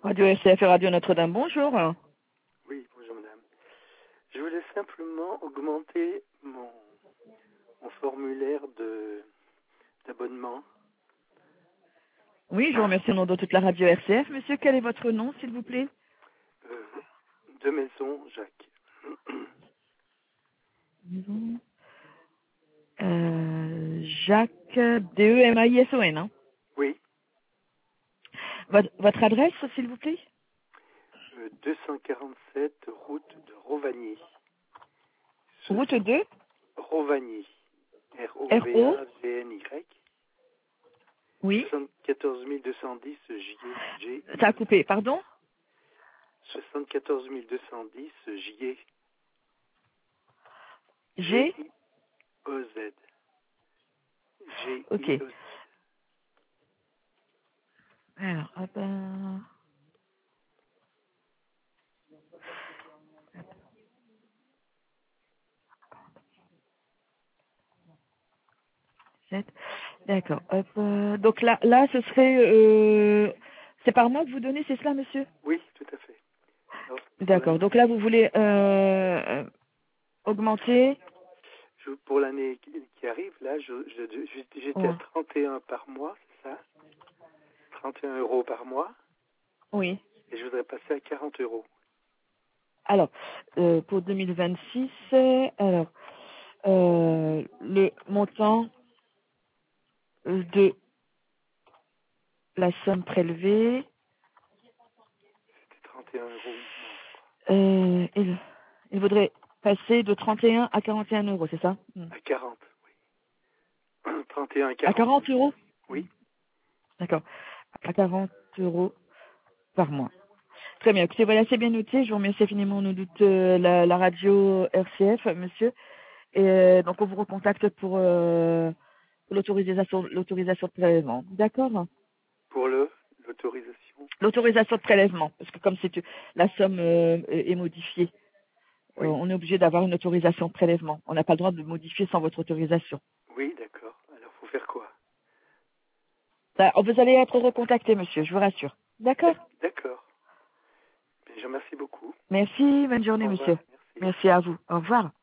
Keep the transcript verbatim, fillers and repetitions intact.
Radio R C F et Radio Notre-Dame, bonjour. Oui, bonjour madame. Je voulais simplement augmenter mon, mon formulaire de d'abonnement. Oui, je vous remercie au nom de toute la Radio R C F. Monsieur, quel est votre nom, s'il vous plaît? Euh, de maison, Jacques. Euh, Jacques, D E M A I S O N. Hein. Oui, Votre, votre adresse, s'il vous plaît? euh, deux cent quarante-sept route de Rovagny. Ce- Route deux, Rovagny. R O R V O. A G N Y. Oui, soixante-quatorze mille deux cent dix J G. ça a coupé, pardon? soixante-quatorze mille deux cent dix J G. O Z. G Ok. I O Z. Alors, hop, euh, sept. D'accord. Hop, euh, donc là, là, ce serait, euh, c'est par mois que vous donnez, c'est cela, monsieur? Oui, tout à fait. Alors, pour D'accord. l'année Donc là, vous voulez euh, augmenter. je- pour l'année qui qui arrive, là, je- je- je- j'étais à Ouais. trente et un par mois, c'est ça? trente et un euros par mois. Oui. Et je voudrais passer à quarante euros. Alors, euh, pour deux mille vingt-six, euh, alors euh, le montant de la somme prélevée, C'était trente et un euros. euh, il, il voudrait passer de trente et un à quarante et un euros, c'est ça? Hmm. À quarante, oui. trente et un à À quarante. quarante euros? Oui, D'accord. À quarante euros par mois. Très bien. Écoutez, voilà, c'est bien noté. Je vous remercie infiniment au nom de euh, la, la radio R C F, monsieur. Et euh, donc, on vous recontacte pour euh, l'autorisation l'autorisation de prélèvement. D'accord? pour le l'autorisation. L'autorisation de prélèvement. Parce que comme c'est la somme euh, est modifiée, euh, Oui, on est obligé d'avoir une autorisation de prélèvement. On n'a pas le droit de modifier sans votre autorisation. oui, d'accord. Alors, faut faire quoi? Ça, vous allez être recontacté, monsieur, je vous rassure. D'accord? D'ac- D'accord. Mais je vous remercie beaucoup. Merci. Bonne journée, Au revoir. monsieur. Merci. Merci à vous. Au revoir.